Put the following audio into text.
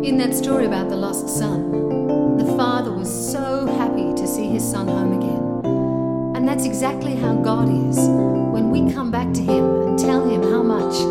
In that story about the lost son, the father was so happy to see his son home again. And that's exactly how God is when we come back to him and tell him how much